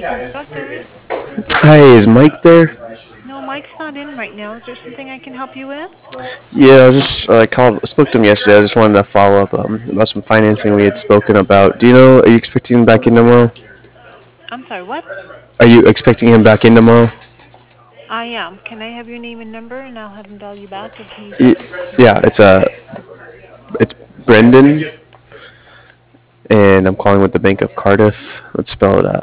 Constructors. Hi, is Mike there? No, Mike's not in right now. Is there something I can help you with? Yeah, I just spoke to him yesterday. I just wanted to follow up about some financing we had spoken about. Do you know? Are you expecting him back in tomorrow? I'm sorry, what? Are you expecting him back in tomorrow? I am. Can I have your name and number, and I'll have him dial you back if he's Y- in? Yeah, it's Brendan, and I'm calling with the Bank of Cardiff. Let's spell it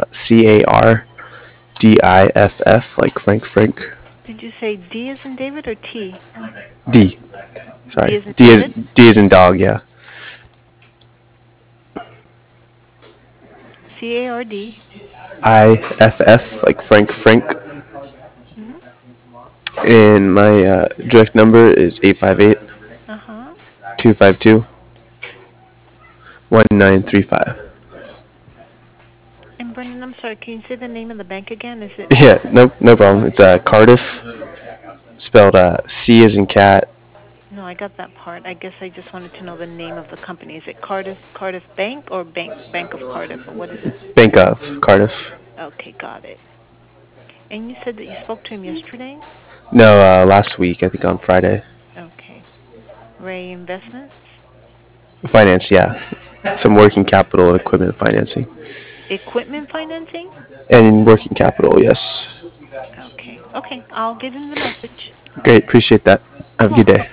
Cardiff, like Frank. Did you say D as in David or T? D. D Sorry, as in David? D is in dog. Yeah. CARD. IFF, like Frank. Mm-hmm. And my direct number is 858 Uh-huh. 252 1935. And Brendan, I'm sorry, can you say the name of the bank again? Is it? Yeah, no problem. It's Cardiff, spelled C as in cat. No, I got that part. I guess I just wanted to know the name of the company. Is it Cardiff Bank or Bank of Cardiff, or what is it? Bank of Cardiff. Okay, got it. And you said that you spoke to him yesterday? No, last week, I think on Friday. Okay. Ray Investments? Finance, yeah. Some working capital equipment financing. Equipment financing? And working capital, yes. Okay. Okay, I'll give him the message. Great, appreciate that. You're Have a good welcome. day.